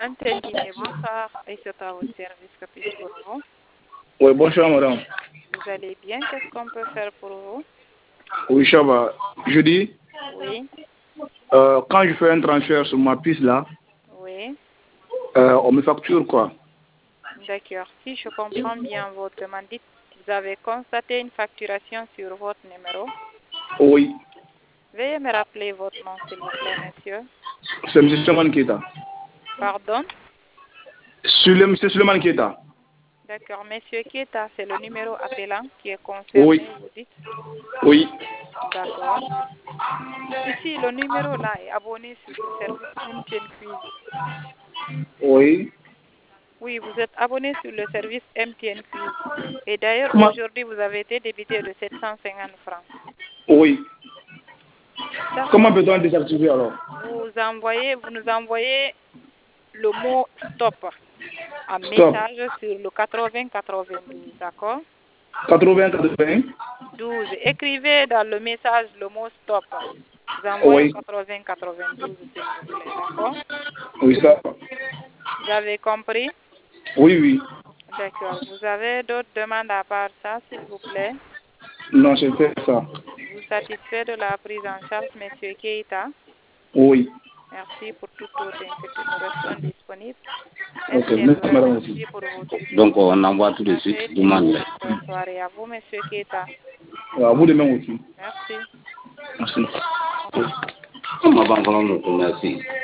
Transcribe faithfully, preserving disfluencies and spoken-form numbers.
Antenne Guinée, bonsoir. Et c'est à votre service, que puis-je pour vous? Oui, bonsoir madame. Vous allez bien? Qu'est-ce qu'on peut faire pour vous? Oui, ça va. Je dis, Oui, euh, quand je fais un transfert sur ma piste là, oui, euh, on me facture quoi. d'accord. Si je comprends bien votre demande, dites, vous avez constaté une facturation sur votre numéro. Oui, Veuillez me rappeler votre nom, s'il vous plaît, monsieur. c'est M. Suleiman Keita. Pardon? Sule- M. Suleiman Keita. D'accord. Monsieur Keta, c'est le numéro appelant qui est Oui, concerné, vous dites? oui, D'accord. Ici, le numéro là est abonné sur le service M T N Quiz. oui. Oui, vous êtes abonné sur le service M T N Quiz. Et d'ailleurs, Comment? aujourd'hui, vous avez été débité de sept cent cinquante francs. Oui. Comment D'accord. peut-on désactiver alors? Vous envoyez, vous nous envoyez le mot stop en Stop. message sur le quatre-vingts quatre-vingt-douze, d'accord? quatre-vingts quatre-vingts. douze. Écrivez dans le message le mot stop. Vous envoyez au Oui. quatre-vingts quatre-vingt-douze, s'il vous plaît, d'accord? Oui, ça va. Vous avez compris? Oui, oui. D'accord. Vous avez d'autres demandes à part ça, s'il vous plaît? Non, c'est fait ça. Vous satisfait de la prise en charge, monsieur Keita? Oui. Merci pour toute autre inquiétude. Nous restons disponibles. Ok, Merci et nous merci madame aussi. remercie pour votre écoute. Donc, on envoie tout de suite. Passez une Demande. excellente soirée à vous, monsieur Keita. À vous de même aussi. Merci. Merci. On va pas encore nous merci.